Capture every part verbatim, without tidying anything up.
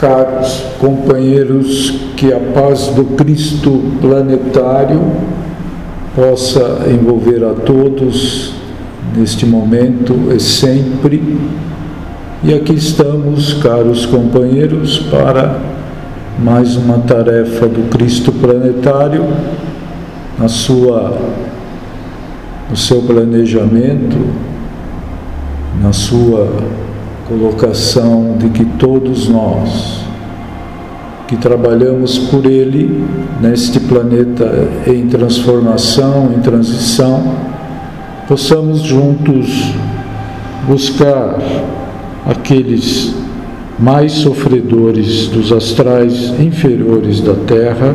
Caros companheiros, que a paz do Cristo planetário possa envolver a todos neste momento e sempre. E aqui estamos, caros companheiros, para mais uma tarefa do Cristo planetário, na sua, no seu planejamento, na sua colocação de que todos nós que trabalhamos por Ele neste planeta em transformação, em transição, possamos juntos buscar aqueles mais sofredores dos astrais inferiores da Terra,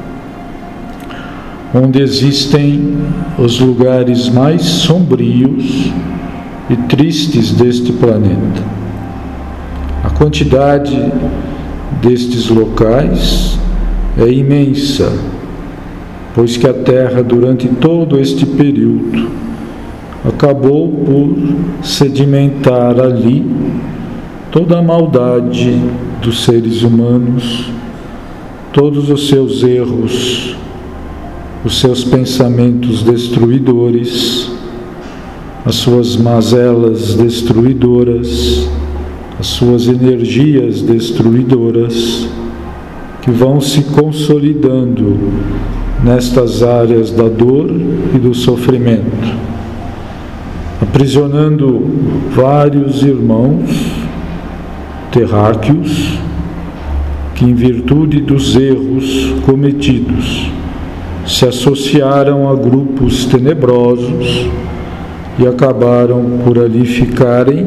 onde existem os lugares mais sombrios e tristes deste planeta. A quantidade destes locais é imensa, pois que a Terra, durante todo este período, acabou por sedimentar ali toda a maldade dos seres humanos, todos os seus erros, os seus pensamentos destruidores, as suas mazelas destruidoras, as suas energias destruidoras, que vão se consolidando nestas áreas da dor e do sofrimento, aprisionando vários irmãos terráqueos que, em virtude dos erros cometidos, se associaram a grupos tenebrosos e acabaram por ali ficarem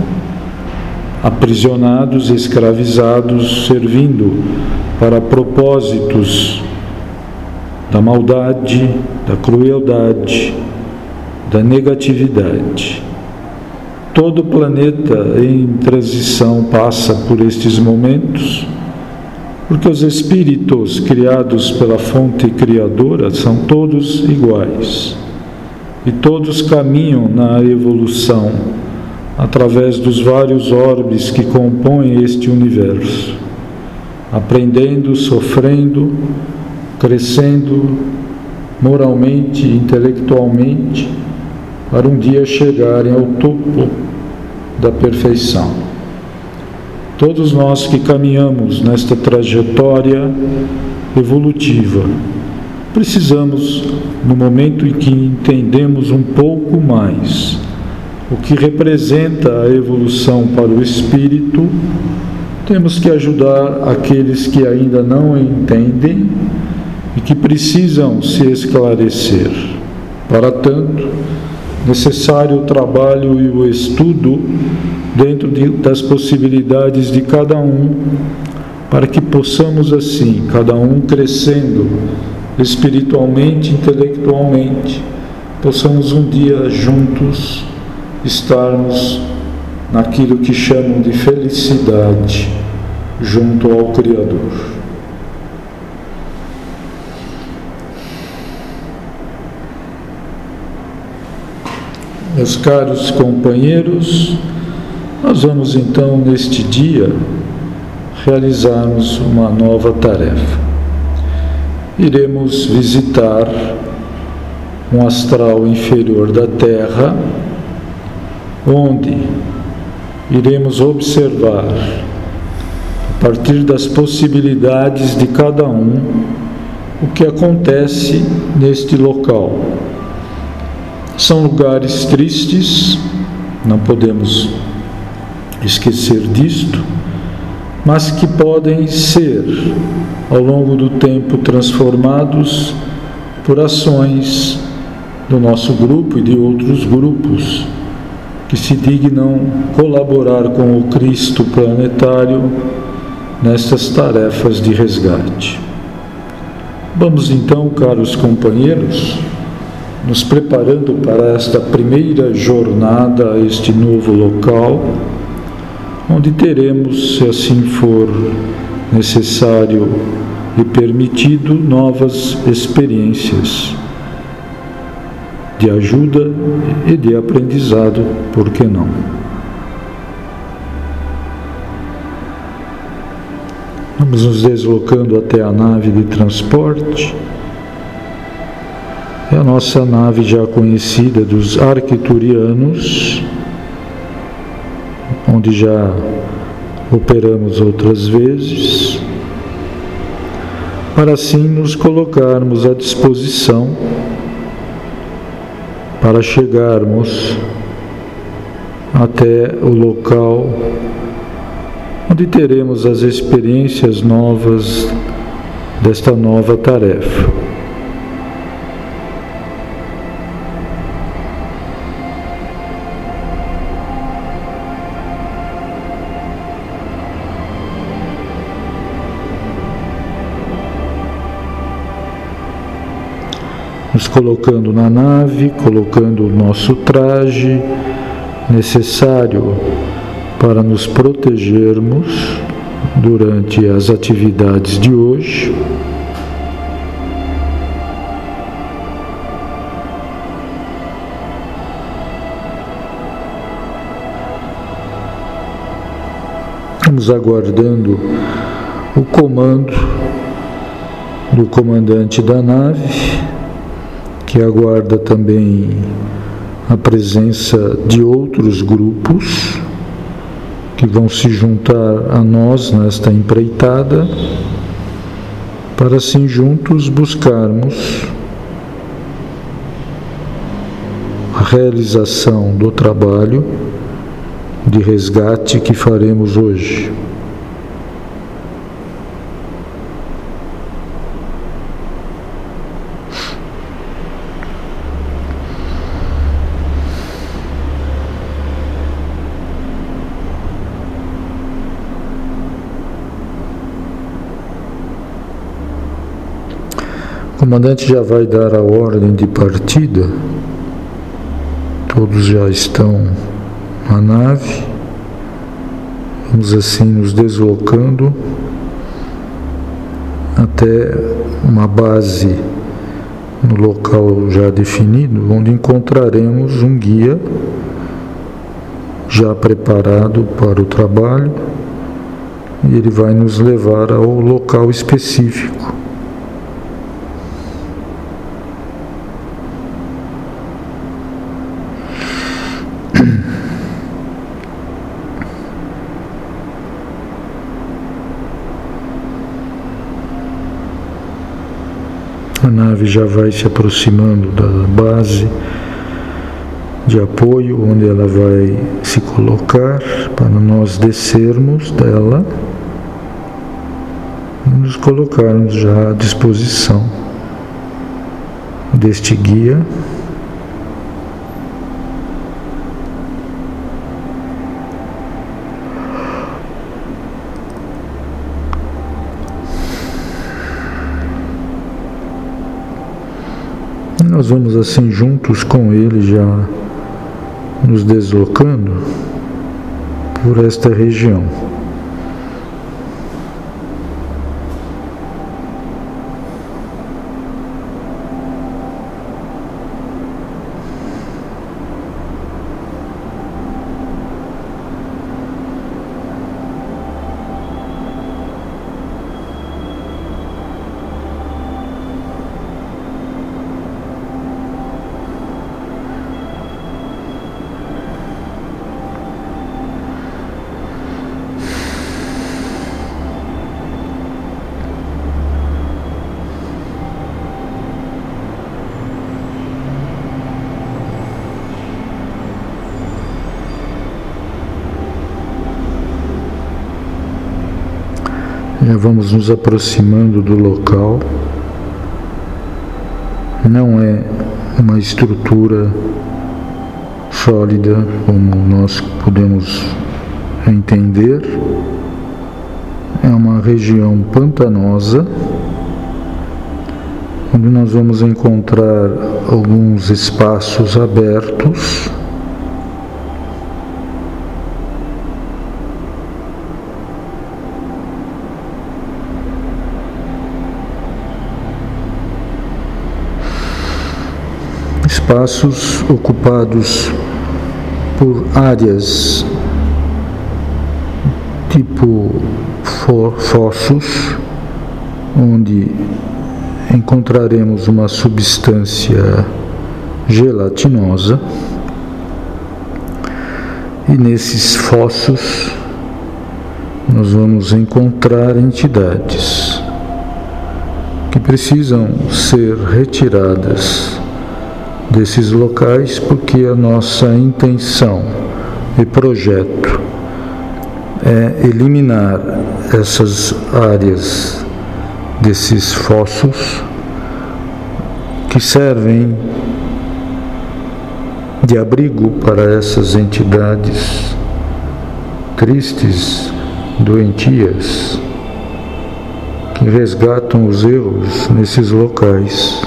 aprisionados, escravizados, servindo para propósitos da maldade, da crueldade, da negatividade. Todo o planeta em transição passa por estes momentos, porque os espíritos criados pela fonte criadora são todos iguais. E todos caminham na evolução através dos vários orbes que compõem este universo, aprendendo, sofrendo, crescendo moralmente, intelectualmente, para um dia chegarem ao topo da perfeição. Todos nós que caminhamos nesta trajetória evolutiva, precisamos, no momento em que entendemos um pouco mais o que representa a evolução para o espírito, temos que ajudar aqueles que ainda não entendem e que precisam se esclarecer. Para tanto, necessário o trabalho e o estudo dentro de, das possibilidades de cada um, para que possamos assim, cada um crescendo espiritualmente, intelectualmente, possamos um dia juntos estarmos naquilo que chamam de felicidade junto ao Criador. Meus caros companheiros, nós vamos então neste dia realizarmos uma nova tarefa. Iremos visitar um astral inferior da Terra, onde iremos observar, a partir das possibilidades de cada um, o que acontece neste local. São lugares tristes, não podemos esquecer disto, mas que podem ser, ao longo do tempo, transformados por ações do nosso grupo e de outros grupos que se dignam colaborar com o Cristo planetário nestas tarefas de resgate. Vamos então, caros companheiros, nos preparando para esta primeira jornada a este novo local, onde teremos, se assim for necessário e permitido, novas experiências de ajuda e de aprendizado, por que não? Vamos nos deslocando até a nave de transporte. É a nossa nave já conhecida dos arcturianos, onde já operamos outras vezes, para assim nos colocarmos à disposição para chegarmos até o local onde teremos as experiências novas desta nova tarefa. Nos colocando na nave, colocando o nosso traje necessário para nos protegermos durante as atividades de hoje. Estamos aguardando o comando do comandante da nave, que aguarda também a presença de outros grupos que vão se juntar a nós nesta empreitada, para assim juntos buscarmos a realização do trabalho de resgate que faremos hoje. O comandante já vai dar a ordem de partida. Todos já estão na nave. Vamos assim nos deslocando até uma base no local já definido, onde encontraremos um guia já preparado para o trabalho, e ele vai nos levar ao local específico. A nave já vai se aproximando da base de apoio, onde ela vai se colocar para nós descermos dela e nos colocarmos já à disposição deste guia. Nós vamos assim juntos com ele já nos deslocando por esta região. Já vamos nos aproximando do local. Não é uma estrutura sólida como nós podemos entender. É uma região pantanosa, onde nós vamos encontrar alguns espaços abertos. Espaços ocupados por áreas tipo fossos, onde encontraremos uma substância gelatinosa, e nesses fossos nós vamos encontrar entidades que precisam ser retiradas desses locais, porque a nossa intenção e projeto é eliminar essas áreas desses fossos que servem de abrigo para essas entidades tristes, doentias, que resgatam os erros nesses locais.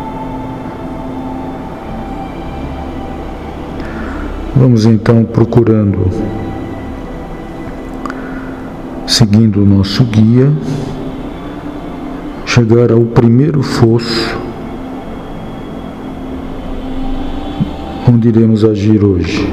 Vamos então procurando, seguindo o nosso guia, chegar ao primeiro fosso onde iremos agir hoje.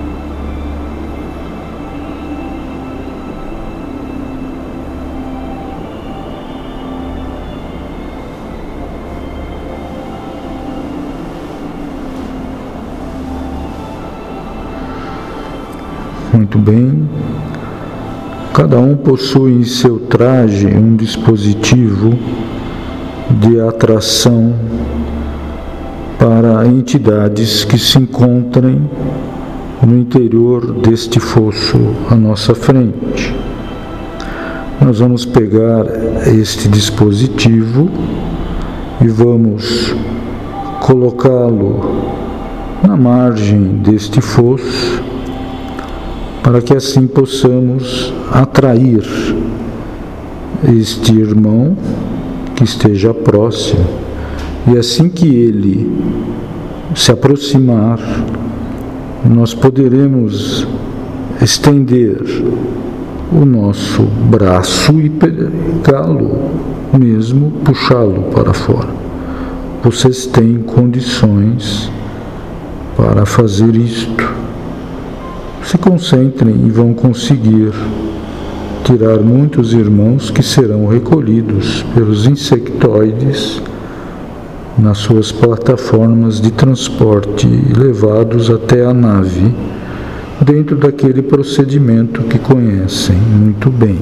Muito bem. Cada um possui em seu traje um dispositivo de atração para entidades que se encontrem no interior deste fosso à nossa frente. Nós vamos pegar este dispositivo e vamos colocá-lo na margem deste fosso, para que assim possamos atrair este irmão que esteja próximo, e assim que ele se aproximar, nós poderemos estender o nosso braço e pegá-lo mesmo, puxá-lo para fora. Vocês têm condições para fazer isto. Se concentrem e vão conseguir tirar muitos irmãos que serão recolhidos pelos insectoides nas suas plataformas de transporte e levados até a nave, dentro daquele procedimento que conhecem muito bem.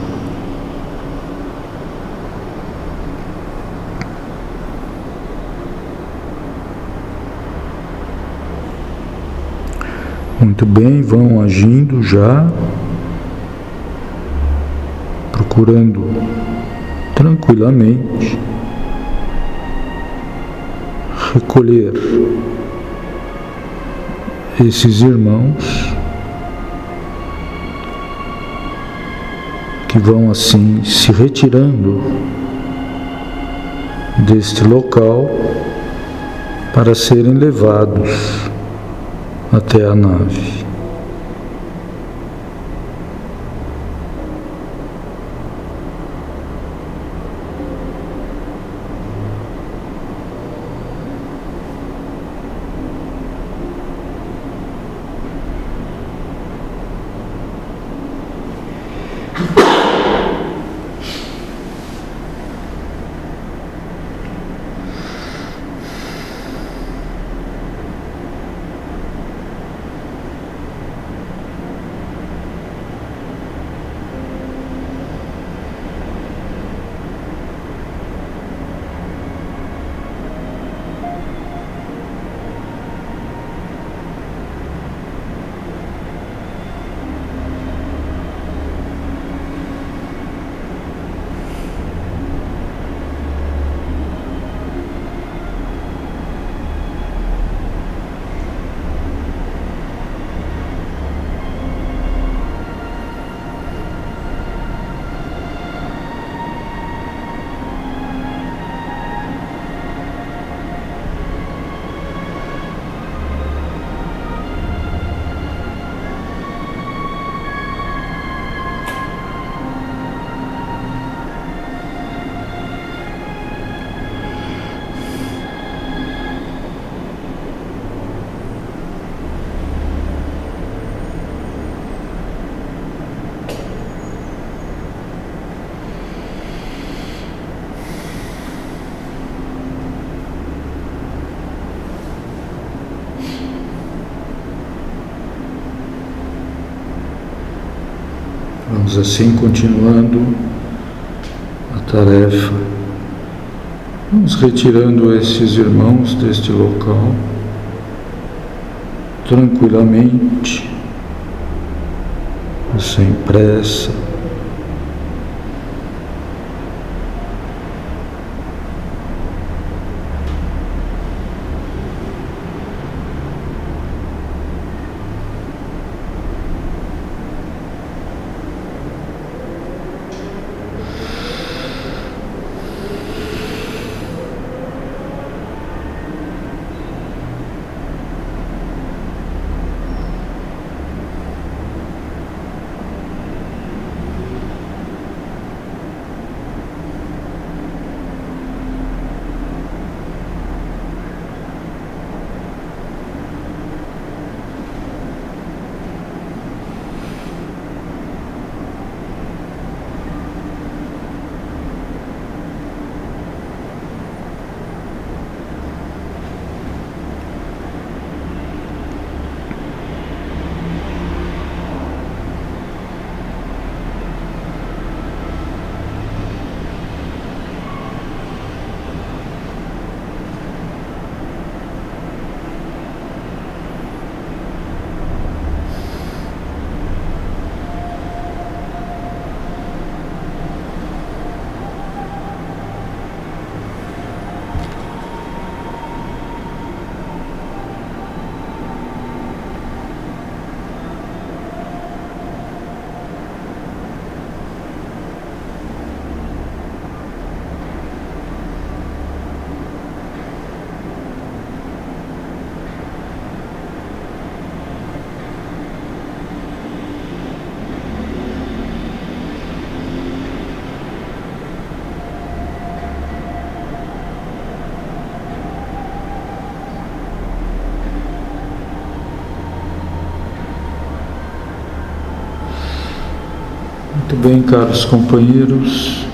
Muito bem, vão agindo já, procurando tranquilamente recolher esses irmãos que vão assim se retirando deste local para serem levados até a nave. Vamos assim continuando a tarefa. Vamos retirando esses irmãos deste local tranquilamente, sem pressa. Muito bem, caros companheiros,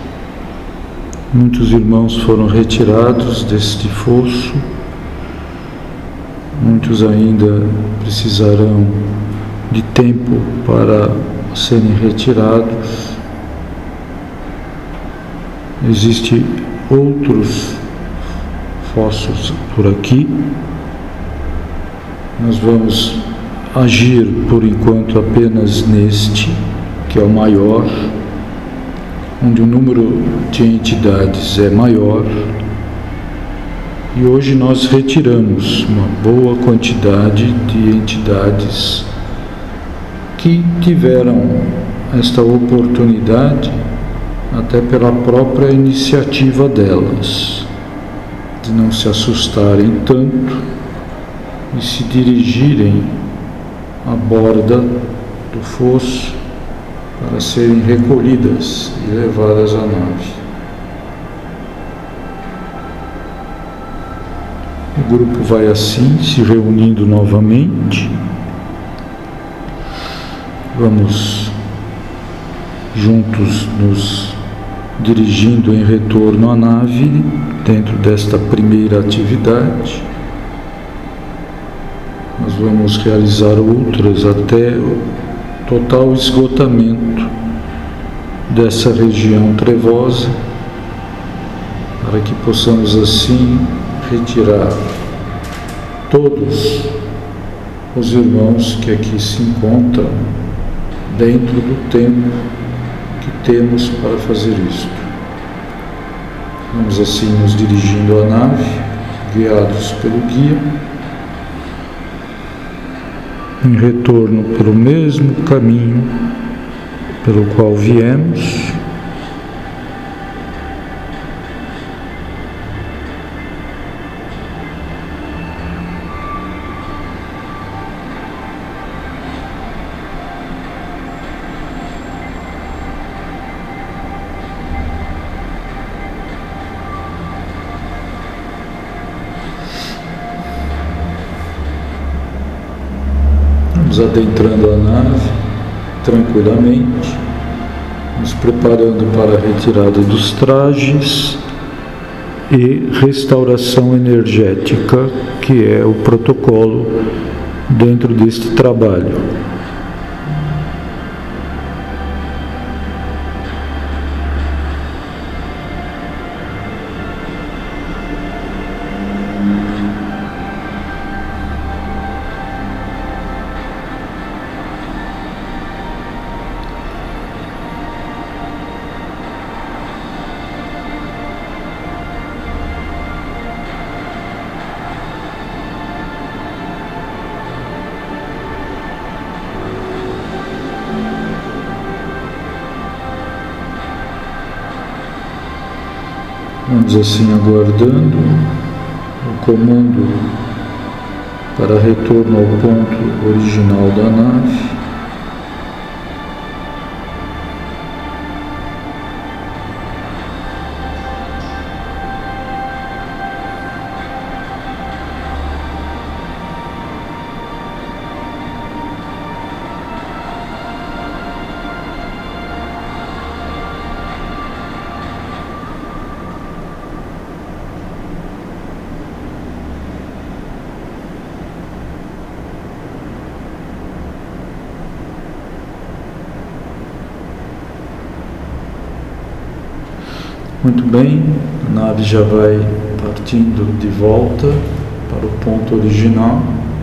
muitos irmãos foram retirados deste fosso, muitos ainda precisarão de tempo para serem retirados. Existem outros fossos por aqui. Nós vamos agir por enquanto apenas neste, que é o maior, onde o número de entidades é maior, e hoje nós retiramos uma boa quantidade de entidades que tiveram esta oportunidade, até pela própria iniciativa delas, de não se assustarem tanto e se dirigirem à borda do fosso para serem recolhidas e levadas à nave. O grupo vai assim se reunindo novamente. Vamos juntos nos dirigindo em retorno à nave dentro desta primeira atividade. Nós vamos realizar outras até o total esgotamento dessa região trevosa, para que possamos assim retirar todos os irmãos que aqui se encontram dentro do tempo que temos para fazer isto. Vamos assim nos dirigindo à nave, guiados pelo guia, em retorno pelo mesmo caminho pelo qual viemos. Adentrando a nave tranquilamente, nos preparando para a retirada dos trajes e restauração energética, que é o protocolo dentro deste trabalho. Vamos assim aguardando o comando para retorno ao ponto original da nave. Muito bem, a nave já vai partindo de volta para o ponto original.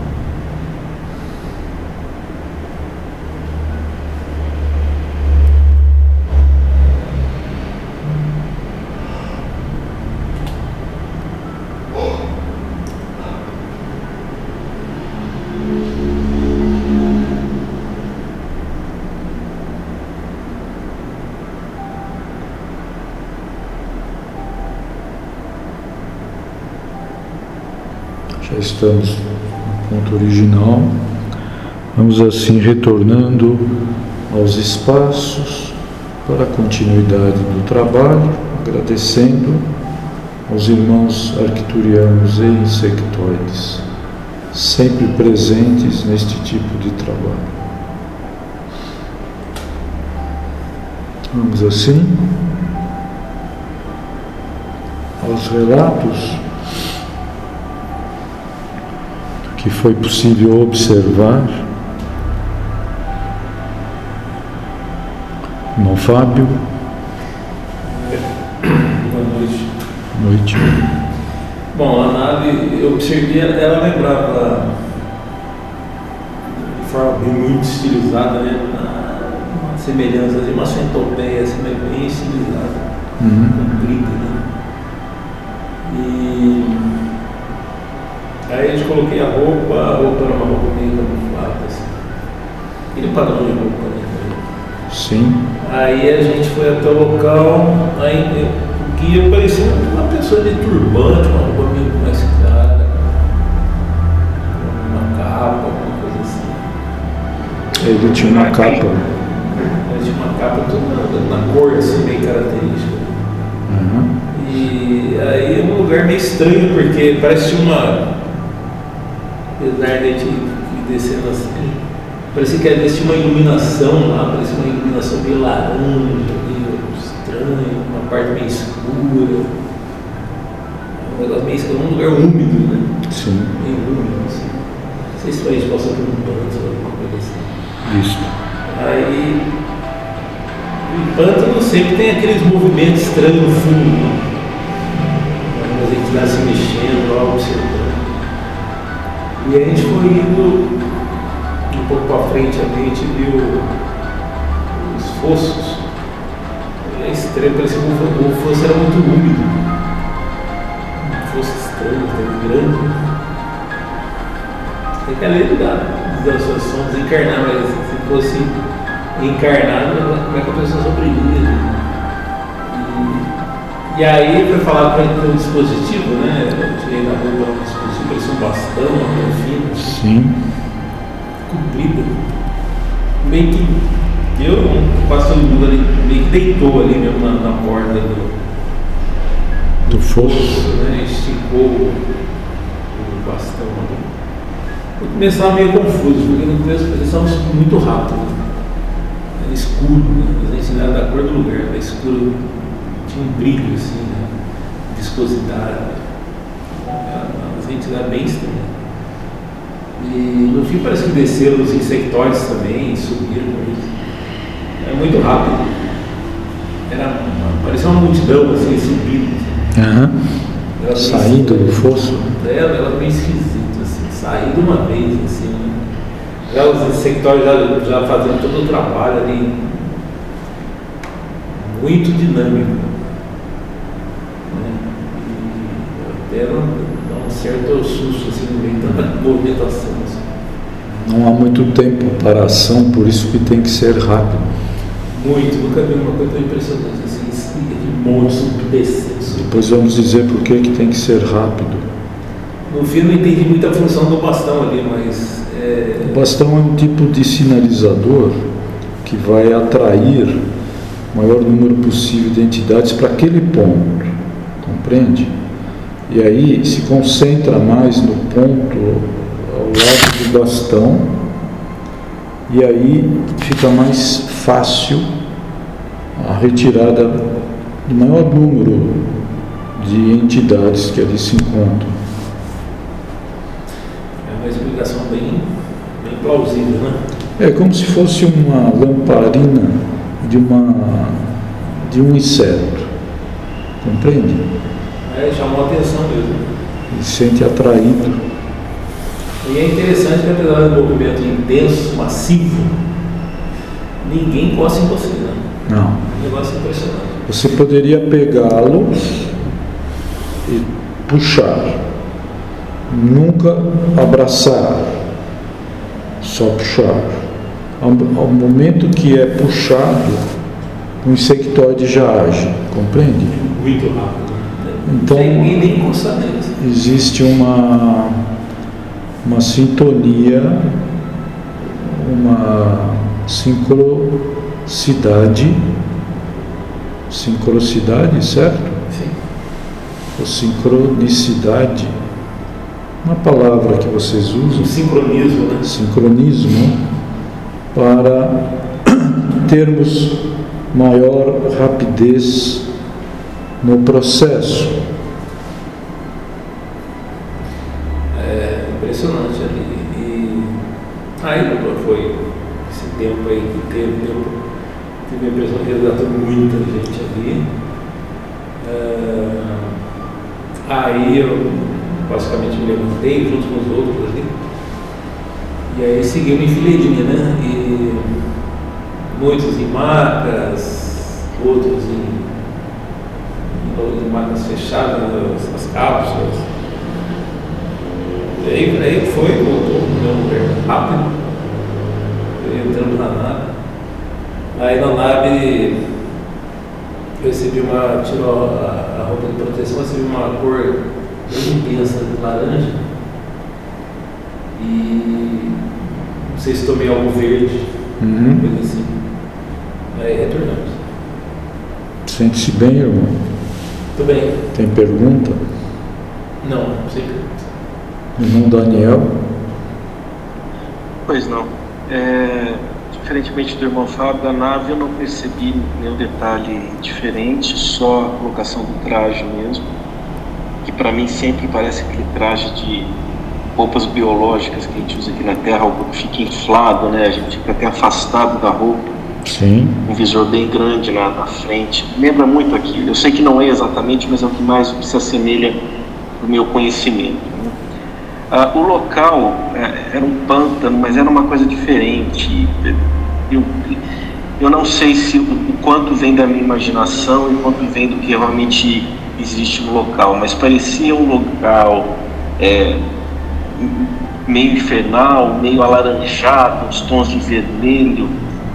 Já estamos no ponto original. Vamos assim retornando aos espaços para a continuidade do trabalho, agradecendo aos irmãos arcturianos e insectoides, sempre presentes neste tipo de trabalho. Vamos assim aos relatos que foi possível observar. Irmão Fábio. Boa noite. Noite. Bom, a nave, eu observei, ela lembrava de forma bem muito estilizada, né? Uma semelhança de uma centopeia, assim, mas bem estilizada, Uhum. comprida, né? E aí a gente coloquei a roupa, a roupa era uma roupa meio camuflada, assim. Aquele padrão de roupa, né? Sim. Aí a gente foi até o local, aí o guia parecia uma pessoa de turbante, uma roupa meio mais clara, uma capa, alguma coisa assim. Ele tinha uma capa. Ele tinha uma capa toda na, na cor, assim, meio característica. Uhum. E aí é um lugar meio estranho, porque parece que tinha uma... Apesar de a gente ir descendo assim, parecia que existia uma iluminação lá, parecia uma iluminação meio laranja, meio estranha, uma parte meio escura. Um negócio meio escuro, um lugar úmido, né? Sim. Meio úmido, assim. Não sei se a gente passou por um pântano ou alguma coisa assim. Isso. Aí, o pântano sempre tem aqueles movimentos estranhos no fundo, né? As entidades se mexendo, algo observando. E a gente foi indo um pouco para frente, a gente viu os fossos. É estranho, parecia que o fosso era muito úmido. Um fosso estranho, grande. Tem que além da associação desencarnar, mas se fosse encarnado, como é que a pessoa sobrevive? E, e aí foi falar para ele ter um dispositivo, né? Eu tirei da roupa um dispositivo, parecia um bastão, uma coisa fina. Sim. Comprida. Meio que deu um, quase todo mundo ali, meio que deitou ali mesmo na, na borda do, Do fosso. né? Esticou o, o bastão ali. Eu começava meio confuso, porque no começo eles estavam muito rápido. Era escuro, né? A gente era da cor do lugar, era escuro, tinha um brilho assim, né? Viscosidade. A gente era bem estranha. E no fim parece que desceram os insectóides também, subiram. Era muito rápido. Era uma, parecia uma multidão assim, subindo. Uhum. Saindo do fosso. Ela era bem esquisita, assim, sair de uma vez, assim. Né? Já os insectóides já, já fazendo todo o trabalho ali. Muito dinâmico. Né? E até dá um certo susto, assim, no meio de tanta movimentação. Assim. Não há muito tempo para a ação, por isso que tem que ser rápido. Muito, nunca vi uma coisa tão impressionante assim, de monte subdescendo. Depois vamos dizer por que que tem que ser rápido. No fim eu não entendi muita função do bastão ali, mas... É... O bastão é um tipo de sinalizador que vai atrair o maior número possível de entidades para aquele ponto, compreende? E aí se concentra mais no ponto ao lado do bastão, e aí fica mais fácil a retirada do maior número de entidades que ali se encontram. É uma explicação bem, bem plausível, né? É como se fosse uma lamparina de, uma, de um inseto, compreende? É, chamou a atenção mesmo. E sente atraído. E é interessante que apesar do movimento intenso, massivo, ninguém encosta em você, né? Não. Um negócio impressionante. Você poderia pegá-lo e puxar, nunca abraçar, só puxar. Ao, ao momento que é puxado, o insectoide já age, compreende? Muito rápido. Então, ninguém nem encosta nele. Existe uma, uma sintonia, uma sincronicidade, sincronicidade, certo? Sim. Ou sincronicidade, uma palavra que vocês usam. O sincronismo, né? Sincronismo, para termos maior rapidez no processo. É impressionante ali. E aí, doutor, foi esse tempo aí que teve, deu, tive a impressão que resgatou muita gente ali. É, aí eu basicamente me levantei junto com os outros ali. E aí seguimos em fileirinha, né? E muitos em macas, outros em em macas fechadas, as, as cápsulas. E aí, aí foi, voltou no meu lugar rápido, eu entrando na nave. Aí na nave eu recebi uma, tirou a, a roupa de proteção, eu recebi uma cor bem intensa de laranja. E não sei se tomei algo verde, Uhum. coisa assim. Aí retornamos. Sente-se bem, irmão? Tudo bem? Tem pergunta? Não, sem pergunta. Irmão Daniel? Pois não. É, diferentemente do irmão Fábio, a nave eu não percebi nenhum detalhe diferente, só a colocação do traje mesmo, que para mim sempre parece aquele traje de roupas biológicas que a gente usa aqui na Terra, algo que fica inflado, né? A gente fica até afastado da roupa. Sim. Um visor bem grande na, na frente. Lembra muito aquilo. Eu sei que não é exatamente, mas é o que mais se assemelha do meu conhecimento, né? Ah, o local é, era um pântano, mas era uma coisa diferente. Eu, eu não sei se o, o quanto vem da minha imaginação e o quanto vem do que realmente existe no local, mas parecia um local é, meio infernal, meio alaranjado, uns tons de vermelho.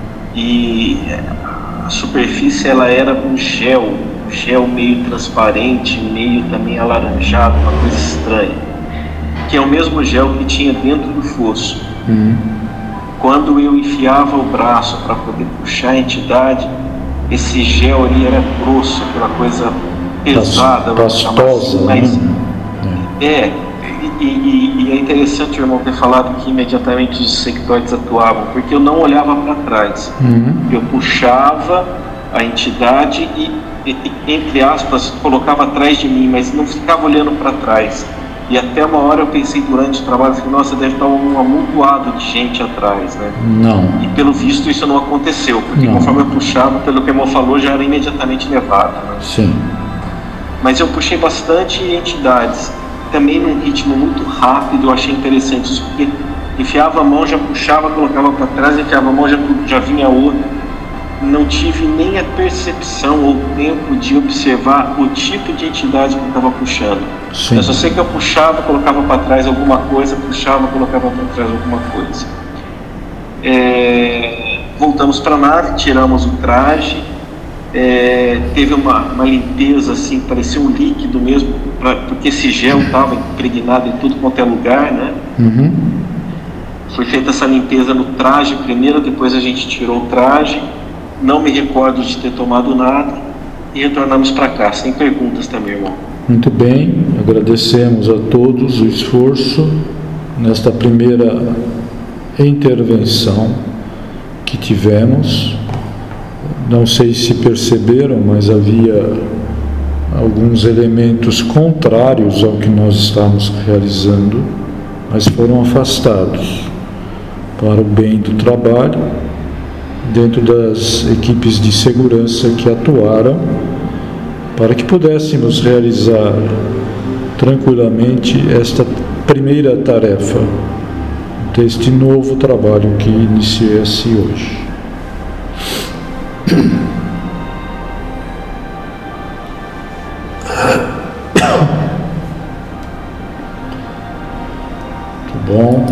E a superfície ela era um gel, um gel meio transparente, meio também alaranjado, uma coisa estranha, que é o mesmo gel que tinha dentro do fosso. Uhum. Quando eu enfiava o braço para poder puxar a entidade, esse gel ali era grosso, aquela coisa pesada, pastosa, mas né? é. E, e, e é interessante o irmão ter falado que imediatamente os insectoides atuavam, porque eu não olhava para trás. Uhum. Eu puxava a entidade e, e, entre aspas, colocava atrás de mim, mas não ficava olhando para trás. E até uma hora eu pensei durante o trabalho, falei, nossa, deve estar um amontoado de gente atrás, né? Não. E pelo visto isso não aconteceu, porque não. Conforme eu puxava, pelo que o irmão falou, já era imediatamente levado, né? Sim. Mas eu puxei bastante entidades, também num ritmo muito rápido. Eu achei interessante isso, porque enfiava a mão, já puxava, colocava para trás, enfiava a mão, já, já vinha outra. Não tive nem a percepção ou tempo de observar o tipo de entidade que eu estava puxando. Sim. Eu só sei que eu puxava, colocava para trás alguma coisa, puxava, colocava para trás alguma coisa. É... voltamos para a nave, tiramos o traje, é, teve uma, uma limpeza assim, parecia um líquido mesmo, pra, porque esse gel estava impregnado em tudo quanto é lugar, né? Uhum. Foi feita essa limpeza no traje primeiro, depois a gente tirou o traje, não me recordo de ter tomado nada e retornamos para cá, sem perguntas também, irmão. Muito bem, agradecemos a todos o esforço nesta primeira intervenção que tivemos. Não sei se perceberam, mas havia alguns elementos contrários ao que nós estávamos realizando, mas foram afastados para o bem do trabalho, dentro das equipes de segurança que atuaram, para que pudéssemos realizar tranquilamente esta primeira tarefa deste novo trabalho que inicia-se hoje. Muito bom.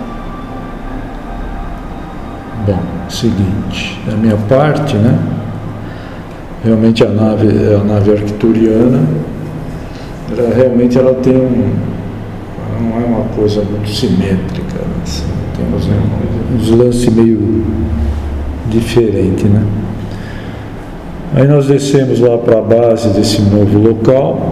Bom, seguinte, da minha parte, né? Realmente a nave é a nave arcturiana. Ela, realmente ela tem um, não é uma coisa muito simétrica, né? Assim, tem uns, uns lances meio diferentes, né? Aí nós descemos lá para a base desse novo local.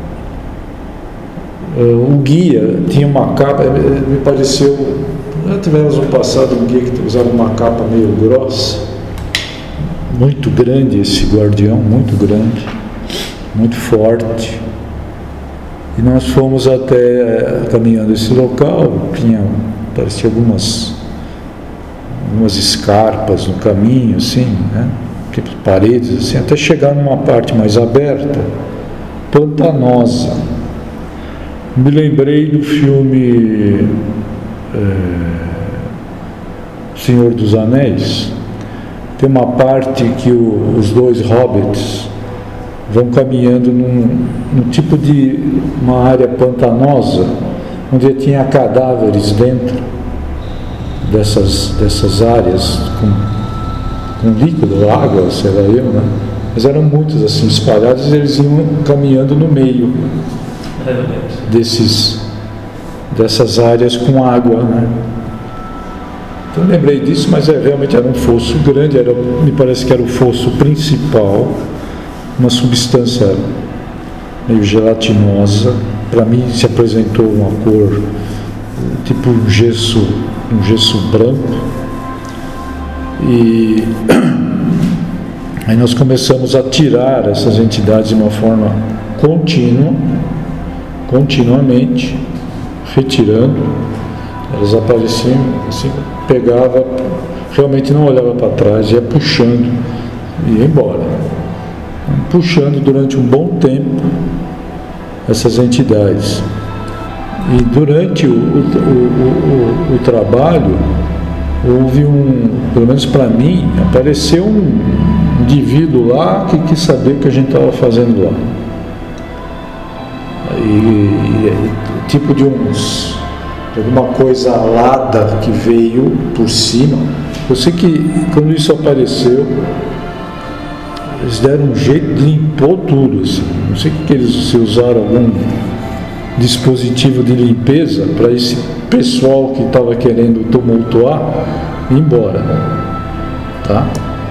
O guia tinha uma capa, me pareceu, já tivemos no passado um guia que usava uma capa meio grossa, muito grande esse guardião, muito grande, muito forte. E nós fomos até, caminhando esse local, tinha, parecia algumas, algumas escarpas no caminho, assim, né? Paredes, assim, até chegar numa parte mais aberta, pantanosa. Me lembrei do filme é, Senhor dos Anéis. Tem uma parte que o, os dois hobbits vão caminhando num, num tipo de uma área pantanosa, onde tinha cadáveres dentro dessas, dessas áreas com com líquido, água, sei lá eu, né? Mas eram muitos assim espalhados e eles iam caminhando no meio desses, dessas áreas com água, né? Então eu lembrei disso, mas é, realmente era um fosso grande, era, me parece que era o fosso principal, uma substância meio gelatinosa. Para mim se apresentou uma cor tipo um gesso, um gesso branco. E aí nós começamos a tirar essas entidades de uma forma contínua, continuamente, retirando. Elas apareciam, assim, pegava, realmente não olhava para trás, ia puxando e ia embora. Puxando durante um bom tempo essas entidades. E durante o, o, o, o, o trabalho, houve um, pelo menos para mim, apareceu um indivíduo lá que quis saber o que a gente estava fazendo lá. E, e tipo de uns, de alguma coisa alada que veio por cima. Eu sei que quando isso apareceu, eles deram um jeito, limpou tudo, assim. Não sei que eles se usaram algum dispositivo de limpeza para esse pessoal que estava querendo tumultuar ir embora, tá?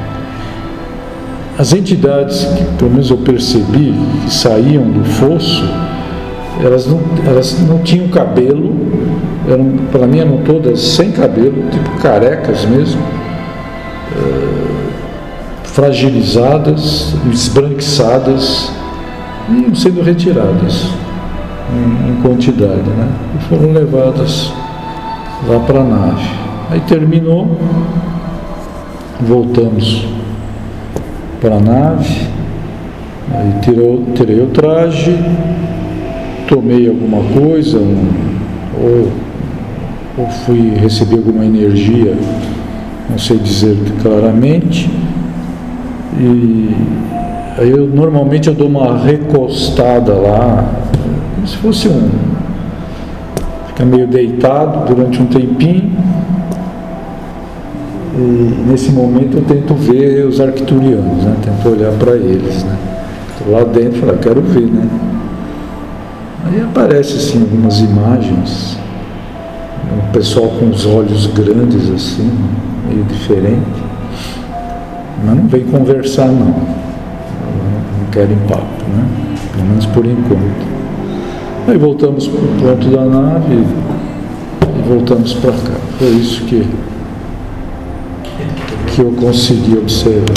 As entidades que pelo menos eu percebi que saíam do fosso, elas não, elas não tinham cabelo, eram, para mim eram todas sem cabelo, tipo carecas mesmo, é, fragilizadas, esbranquiçadas e iam sendo retiradas em, em quantidade, né? E foram levadas lá para a nave. Aí terminou, voltamos para a nave, aí tirou, tirei o traje, tomei alguma coisa, um, ou, ou fui receber alguma energia, não sei dizer claramente, e aí eu normalmente eu dou uma recostada lá, como se fosse um, fica meio deitado durante um tempinho, E nesse momento eu tento ver os arcturianos, né? Tento olhar para eles, né? Estou lá dentro e falo, quero ver, né? Aí aparece assim algumas imagens, um pessoal com os olhos grandes assim, meio diferente, mas não vem conversar não, não querem papo, né? Pelo menos por enquanto. Aí voltamos para o ponto da nave e voltamos para cá. Foi isso que, que eu consegui observar.